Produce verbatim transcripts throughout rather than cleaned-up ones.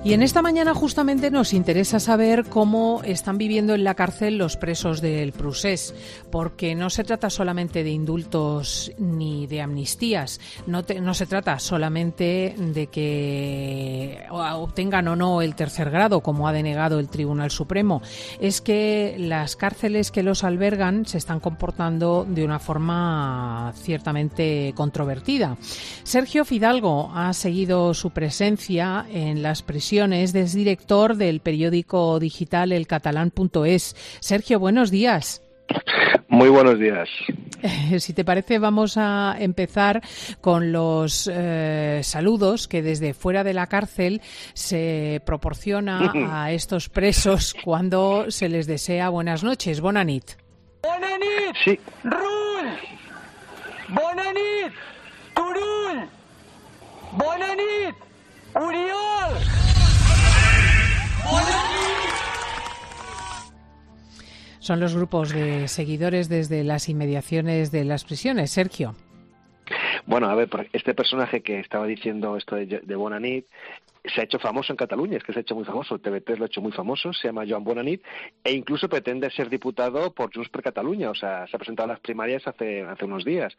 Y en esta mañana justamente nos interesa saber cómo están viviendo en la cárcel los presos del Prusés, porque no se trata solamente de indultos ni de amnistías, no, te, no se trata solamente de que obtengan o no el tercer grado, como ha denegado el Tribunal Supremo, es que las cárceles que los albergan se están comportando de una forma ciertamente controvertida. Sergio Fidalgo ha seguido su presencia en las prisiones. Es director del periódico digital el catalán punto es. Sergio, buenos días. Muy buenos días. Eh, si te parece, vamos a empezar con los eh, saludos que desde fuera de la cárcel se proporciona a estos presos cuando se les desea buenas noches. Bona nit. Bona nit! Sí. Rull! Bona nit! Turull! Bona nit! Oriol! Son los grupos de seguidores desde las inmediaciones de las prisiones. Sergio. Bueno, a ver, este personaje que estaba diciendo esto de, de Bonanit se ha hecho famoso en Cataluña, es que se ha hecho muy famoso, el T V tres lo ha hecho muy famoso, se llama Joan Bonanit, e incluso pretende ser diputado por Junts per Catalunya, o sea, se ha presentado a las primarias hace, hace unos días.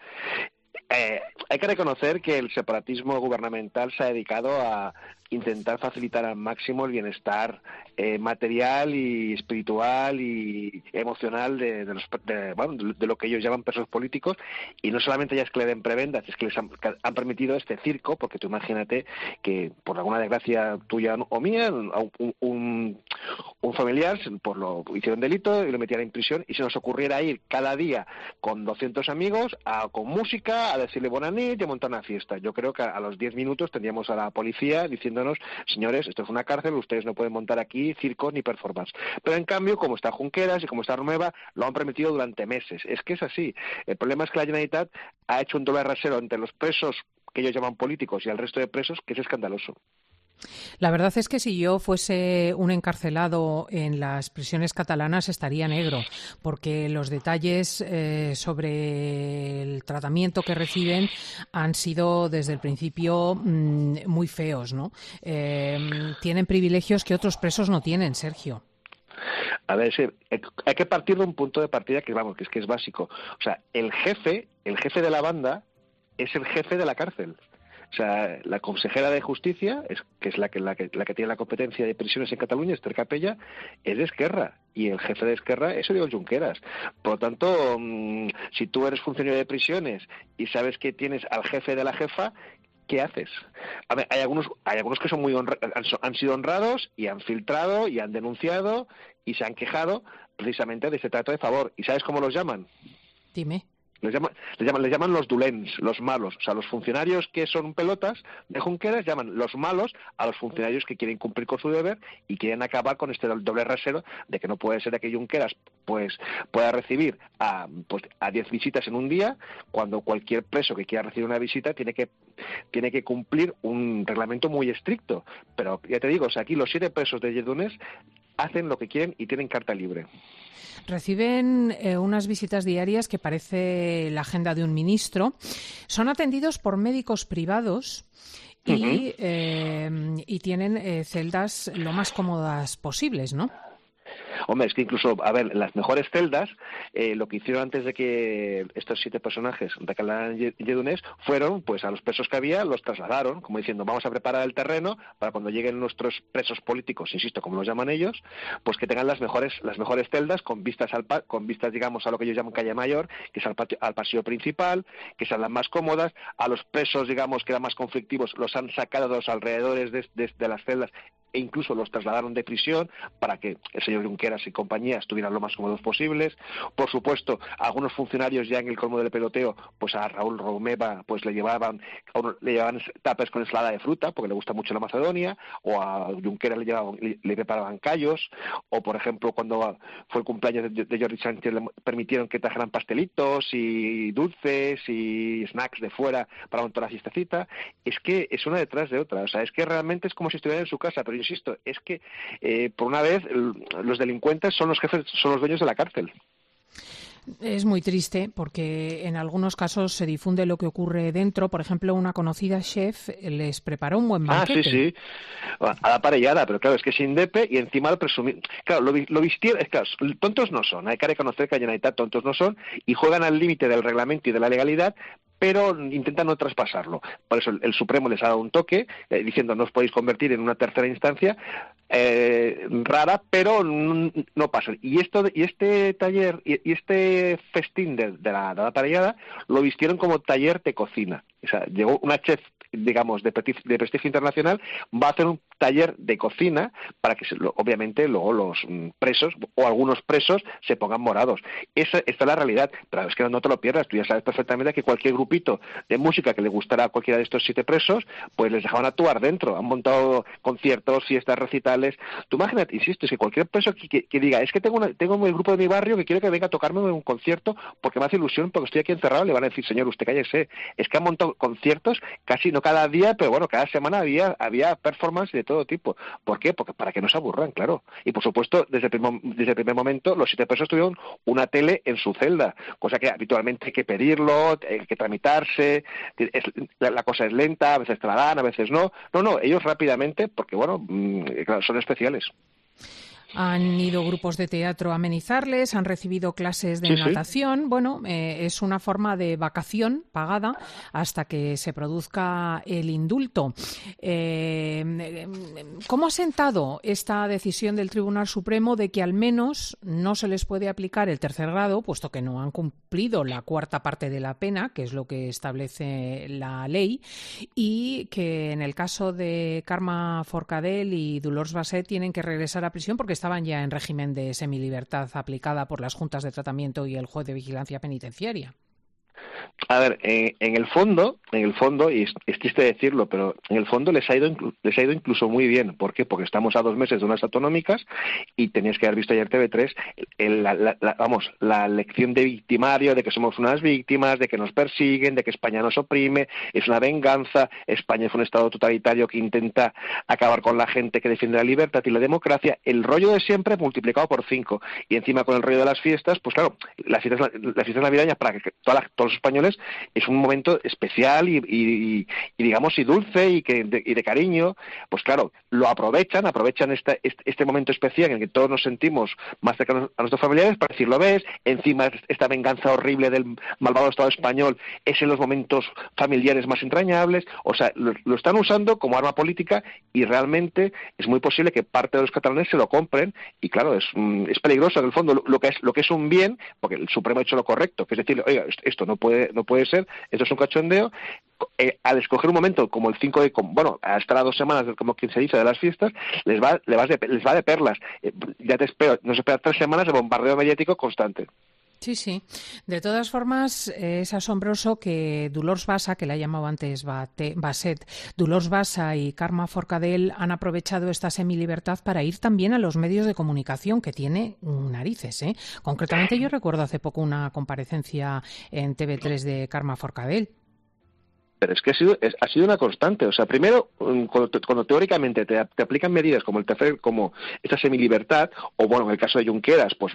Eh, hay que reconocer que el separatismo gubernamental se ha dedicado a intentar facilitar al máximo el bienestar eh, material y espiritual y emocional de, de, los, de, bueno, de lo que ellos llaman presos políticos, y no solamente ya es que le den prebendas, es que les han, han permitido este circo, porque tú imagínate que por alguna desgracia tuya o mía, un, un, un familiar por lo hicieron delito y lo metieron en prisión, y se nos ocurriera ir cada día con doscientos amigos a, con música a decirle buenas noches y a montar una fiesta. Yo creo que a, a los diez minutos tendríamos a la policía diciendo señores, esto es una cárcel, ustedes no pueden montar aquí circos ni performance. Pero en cambio, como está Junqueras y como está Romeva, lo han permitido durante meses. Es que es así. El problema es que la Generalitat ha hecho un doble rasero entre los presos que ellos llaman políticos y el resto de presos, que es escandaloso. La verdad es que si yo fuese un encarcelado en las prisiones catalanas estaría negro, porque los detalles eh, sobre el tratamiento que reciben han sido desde el principio mmm, muy feos, ¿no? Eh, tienen privilegios que otros presos no tienen, Sergio. A ver, sí, hay que partir de un punto de partida que, vamos, que es que es básico. O sea, el jefe, el jefe de la banda es el jefe de la cárcel. O sea, la consejera de Justicia, es, que es la que, la, que, la que tiene la competencia de prisiones en Cataluña, Esther Capella, es de Esquerra, y el jefe de Esquerra es Oriol Junqueras. Por lo tanto, mmm, si tú eres funcionario de prisiones y sabes que tienes al jefe de la jefa, ¿qué haces? A ver, hay algunos, hay algunos que son muy honra- han, han sido honrados y han filtrado y han denunciado y se han quejado precisamente de ese trato de favor. ¿Y sabes cómo los llaman? Dime. Les llaman, les llaman, les llaman los dolents, los malos. O sea, los funcionarios que son pelotas de Junqueras llaman los malos a los funcionarios que quieren cumplir con su deber y quieren acabar con este doble rasero de que no puede ser que Junqueras pues pueda recibir a pues a diez visitas en un día, cuando cualquier preso que quiera recibir una visita tiene que tiene que cumplir un reglamento muy estricto. Pero ya te digo, o sea, aquí los siete presos de Lledoners hacen lo que quieren y tienen carta libre. Reciben eh, unas visitas diarias que parece la agenda de un ministro. Son atendidos por médicos privados y, uh-huh. eh, y tienen eh, celdas lo más cómodas posibles, ¿no? Hombre, es que incluso, a ver, las mejores celdas, eh, lo que hicieron antes de que estos siete personajes recalaran Lledoners fueron, pues a los presos que había, los trasladaron, como diciendo, vamos a preparar el terreno para cuando lleguen nuestros presos políticos, insisto, como los llaman ellos, pues que tengan las mejores las mejores celdas con vistas, al pa- con vistas digamos, a lo que ellos llaman calle mayor, que es al, patio, al pasillo principal, que sean las más cómodas. A los presos, digamos, que eran más conflictivos, los han sacado de los alrededores de, de, de las celdas e incluso los trasladaron de prisión para que el señor Junqueras y compañía estuvieran lo más cómodos posibles. Por supuesto, algunos funcionarios ya en el colmo del peloteo, pues a Raúl Romeva pues le llevaban le llevaban tapes con ensalada de fruta porque le gusta mucho la Macedonia, o a Junqueras le llevaban, le, le preparaban callos, o por ejemplo cuando fue el cumpleaños de, de Jordi Sánchez le permitieron que trajeran pastelitos y dulces y snacks de fuera para montar la fiestecita. Es que es una detrás de otra, o sea, es que realmente es como si estuvieran en su casa, pero insisto, es que eh, por una vez los delincuentes son los jefes, son los dueños de la cárcel. Es muy triste porque en algunos casos se difunde lo que ocurre dentro. Por ejemplo, una conocida chef les preparó un buen banquete. Ah, sí, sí. A la parellada, pero claro, es que es indepe y encima lo presumir. Claro, lo, lo vistieron, es claro, tontos no son, hay que reconocer que Generalitat tontos no son y juegan al límite del reglamento y de la legalidad, pero intentan no traspasarlo. Por eso el, el Supremo les ha dado un toque, eh, diciendo no os podéis convertir en una tercera instancia eh, rara, pero no, no pasa. Y esto, y este taller, y, y este festín de, de, la, de la parellada, lo vistieron como taller de cocina. O sea, llegó una chef, digamos, de, de prestigio internacional, va a hacer un taller de cocina para que, se, lo, obviamente, luego los mm, presos, o algunos presos, se pongan morados. Esa, esta es la realidad, pero es que no te lo pierdas. Tú ya sabes perfectamente que cualquier grupito de música que le gustará a cualquiera de estos siete presos, pues les dejaban actuar dentro. Han montado conciertos, fiestas, recitales. Tú imagínate, insisto, es que cualquier preso que, que, que diga, es que tengo, una, tengo un grupo de mi barrio que quiere que venga a tocarme en un concierto porque me hace ilusión, porque estoy aquí encerrado, le van a decir, señor, usted cállese. Es que han montado conciertos casi no cada día, pero bueno, cada semana había había performance de todo tipo. ¿Por qué? Porque para que no se aburran, claro. Y por supuesto, desde el primer, desde el primer momento, los siete presos tuvieron una tele en su celda, cosa que habitualmente hay que pedirlo, hay que tramitarse, es, la, la cosa es lenta, a veces te la dan, a veces no. No, no, ellos rápidamente, porque bueno, claro, son especiales. Han ido grupos de teatro a amenizarles, han recibido clases de sí, natación. Sí. Bueno, eh, es una forma de vacación pagada hasta que se produzca el indulto. Eh, ¿Cómo ha sentado esta decisión del Tribunal Supremo de que al menos no se les puede aplicar el tercer grado, puesto que no han cumplido la cuarta parte de la pena, que es lo que establece la ley, y que en el caso de Carme Forcadell y Dolors Basset tienen que regresar a prisión porque estaban ya en régimen de semilibertad aplicada por las juntas de tratamiento y el juez de vigilancia penitenciaria? A ver, en, en el fondo, en el fondo, y es, es triste decirlo, pero en el fondo les ha ido les ha ido incluso muy bien. ¿Por qué? Porque estamos a dos meses de unas autonómicas y tenías que haber visto ayer T V tres, el, la, la, la, vamos, la lección de victimario, de que somos unas víctimas, de que nos persiguen, de que España nos oprime, es una venganza, España es un estado totalitario que intenta acabar con la gente que defiende la libertad y la democracia, el rollo de siempre multiplicado por cinco. Y encima con el rollo de las fiestas, pues claro, las fiestas, las fiestas navideñas para que toda la, todos los españoles es un momento especial y, y, y digamos y dulce y que de, y de cariño, pues claro, lo aprovechan, aprovechan esta, este, este momento especial en el que todos nos sentimos más cercanos a nuestros familiares para decir, lo ves, encima esta venganza horrible del malvado Estado español es en los momentos familiares más entrañables, o sea, lo, lo están usando como arma política y realmente es muy posible que parte de los catalanes se lo compren y claro, es, es peligroso en el fondo, lo, lo que es lo que es un bien, porque el Supremo ha hecho lo correcto, que es decir, oiga, esto no puede no puede ser, esto es un cachondeo, eh, al escoger un momento como el cinco de, como, bueno, a estar a dos semanas, como quien se dice, de las fiestas, les va, les va, de, les va de perlas. Eh, ya te espero, nos espera tres semanas de bombardeo mediático constante. Sí, sí. De todas formas, es asombroso que Dolors Bassa, que la he llamado antes Basset, Dolors Bassa y Carme Forcadell han aprovechado esta semilibertad para ir también a los medios de comunicación, que tiene narices, ¿eh? Concretamente, yo recuerdo hace poco una comparecencia en T V tres de Carme Forcadell. Pero es que ha sido, es, ha sido una constante. O sea, primero, cuando, cuando teóricamente te, te aplican medidas como el tercer, como esta semilibertad, o bueno, en el caso de Junqueras, pues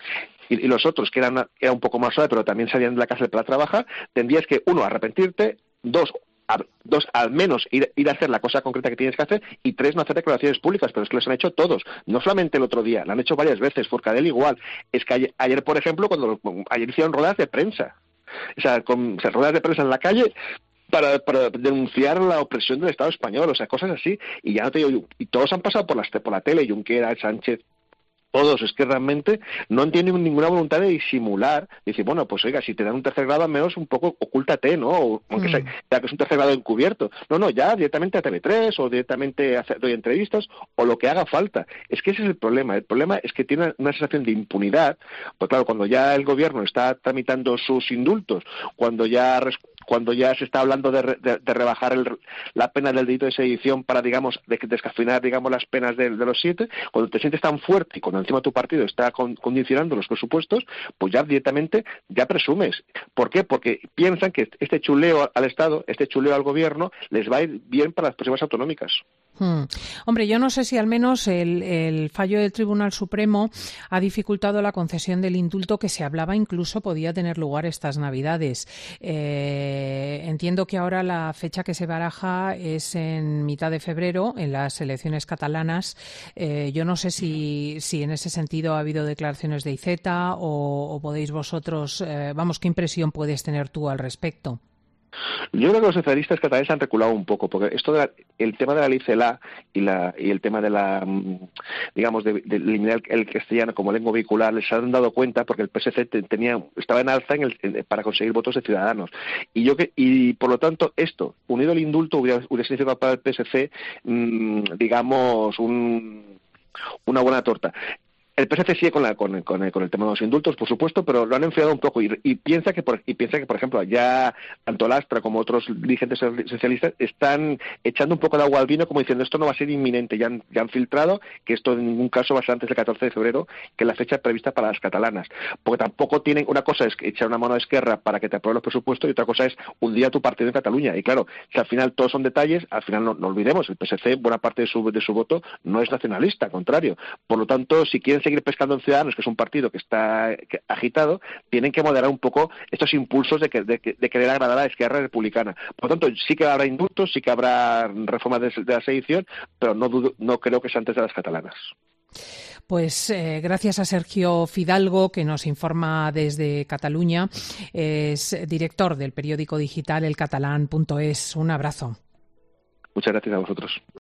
y, y los otros que eran era un poco más suave, pero también salían de la cárcel para trabajar, tendrías que, uno, arrepentirte, dos, a, dos al menos ir, ir a hacer la cosa concreta que tienes que hacer, y tres, no hacer declaraciones públicas, pero es que los han hecho todos, no solamente el otro día, lo han hecho varias veces, Forcadell igual. Es que ayer, ayer por ejemplo, cuando ayer hicieron ruedas de prensa, o sea, con o sea, ruedas de prensa en la calle, Para, para denunciar la opresión del Estado español, o sea, cosas así, y ya no te digo, y todos han pasado por, las, por la tele, Junqueras, Sánchez, todos, es que realmente no tienen ninguna voluntad de disimular, decir, bueno, pues oiga, si te dan un tercer grado, al menos un poco ocúltate, ¿no? O, aunque mm. sea, ya que es un tercer grado encubierto. No, no, ya directamente a T V tres o directamente a hacer, doy entrevistas o lo que haga falta. Es que ese es el problema. El problema es que tiene una sensación de impunidad, pues claro, cuando ya el gobierno está tramitando sus indultos, cuando ya cuando ya se está hablando de, de, de rebajar el, la pena del delito de sedición para, digamos, de, descafeinar, digamos, las penas de, de los siete, cuando te sientes tan fuerte y cuando encima tu partido está con, condicionando los presupuestos, pues ya directamente ya presumes. ¿Por qué? Porque piensan que este chuleo al Estado, este chuleo al gobierno, les va a ir bien para las próximas autonómicas. Hmm. Hombre, yo no sé si al menos el, el fallo del Tribunal Supremo ha dificultado la concesión del indulto que se hablaba incluso podía tener lugar estas Navidades. Eh, entiendo que ahora la fecha que se baraja es en mitad de febrero, en las elecciones catalanas. Eh, yo no sé si, si en ese sentido ha habido declaraciones de Iceta o, o podéis vosotros, eh, vamos, ¿qué impresión puedes tener tú al respecto? Yo creo que los socialistas catalanes han reculado un poco, porque esto de la, el tema de la ley CELA y, la, y el tema de la, digamos, de, de eliminar el, el castellano como lengua vehicular, les han dado cuenta porque el P S C tenía, estaba en alza en el, en, para conseguir votos de Ciudadanos. Y yo que y por lo tanto, esto, unido al indulto, hubiera, hubiera significado para el P S C, mmm, digamos, un, una buena torta. El P S C sigue con, la, con, con, con el tema de los indultos, por supuesto, pero lo han enfriado un poco y, y piensa que, por, y piensa que, por ejemplo, ya tanto Lastra como otros dirigentes socialistas están echando un poco de agua al vino, como diciendo esto no va a ser inminente. Ya han, ya han filtrado que esto en ningún caso va a ser antes del catorce de febrero, que es la fecha prevista para las catalanas. Porque tampoco tienen, una cosa es echar una mano a Esquerra para que te aprueben los presupuestos y otra cosa es hundir a tu partido en Cataluña. Y claro, si al final todos son detalles, al final no, no olvidemos, el P S C, buena parte de su, de su voto no es nacionalista, al contrario. Por lo tanto, si quieren seguir pescando en Ciudadanos, que es un partido que está agitado, tienen que moderar un poco estos impulsos de, que, de, de querer agradar a la Esquerra Republicana. Por lo tanto, sí que habrá indultos, sí que habrá reformas de, de la sedición, pero no, dudo, no creo que sea antes de las catalanas. Pues eh, gracias a Sergio Fidalgo, que nos informa desde Cataluña. Es director del periódico digital el catalán punto es. Un abrazo. Muchas gracias a vosotros.